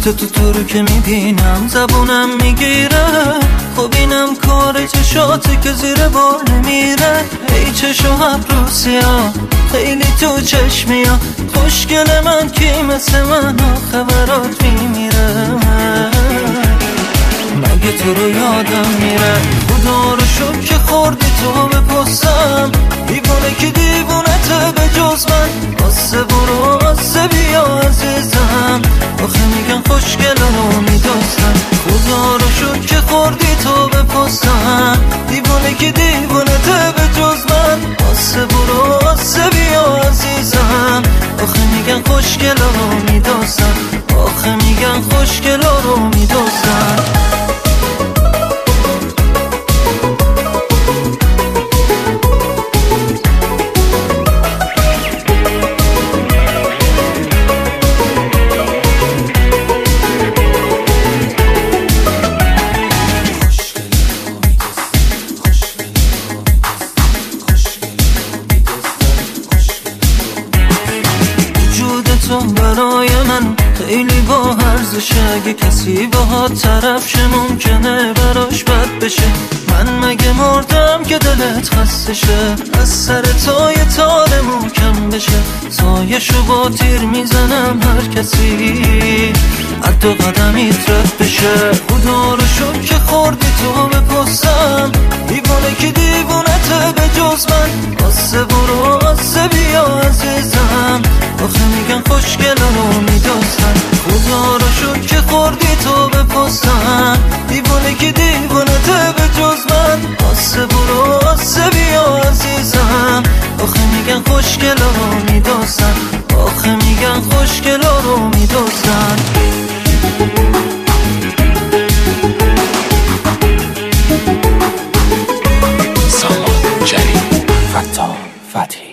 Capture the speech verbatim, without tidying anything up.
صورت تو تو رو که میبینم زبونم میگیره، خب اینم کار چشاته که زیر بار نمیره. ای چشو ابروسیا خیلی تو چشمیا، خوشگل من کی مثل من خبرات میمیره. مگه تو رو یادم میره خدا رو شکر که خوردی تو به پستم، دیوونه که دیوونته به جز من. آسه برو آسه بیا عزیزم، آخه میگن خوشگل رو میدوستم. خدا رو شکر که خوردی تو به پستم، دیوونه که دیوونته به جز من. آسه برو آسه بیا عزیزم، آخه میگن خوشگل رو میدوستم، آخه میگن خوشگل رو میدوستم. تو برای من خیلی با ارزشه، اگه کسی باهات طرف شه ممکنه براش بد بشه. من مگه مردم که دلت خسته شه، از سر تو یه تار محکم بشه. سایشو با تیر میزنم هر کسی از دو قدمیت رد بشه. خدا رو شکر که خوردی تو به پستم، دیوونه که دیوونته به جز من. آسه برو آسه بیا عزیزم، آخه میگن خوشگل رو میدوستن. خدا رو شکر که خوردی تو به پستم، دیوونه که دیوونته به جز من. آسه برو آسه بیا عزیزم، آخه میگن خوشگل رو میدوستن، آخه میگن خوشگل رو میدوستن. سامان جری، فتا فتحی.